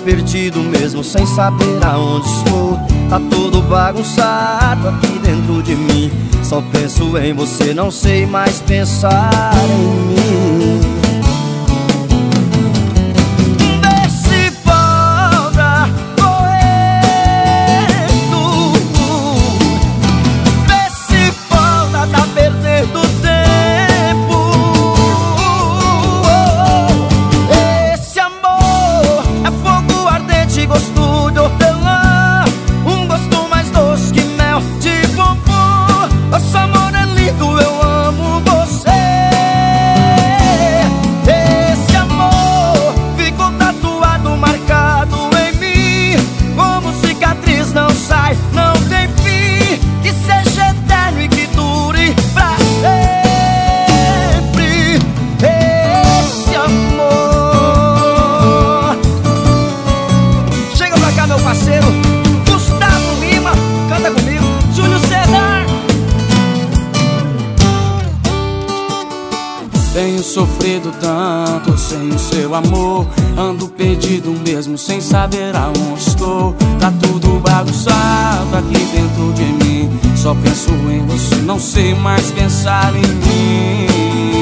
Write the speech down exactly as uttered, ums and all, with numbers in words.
perdido mesmo sem saber aonde estou. Tá tudo bagunçado aqui dentro de mim. Só penso em você, não sei mais pensar em mim. Tenho sofrido tanto sem o seu amor. Ando perdido mesmo sem saber aonde estou. Tá tudo bagunçado aqui dentro de mim. Só penso em você, não sei mais pensar em mim.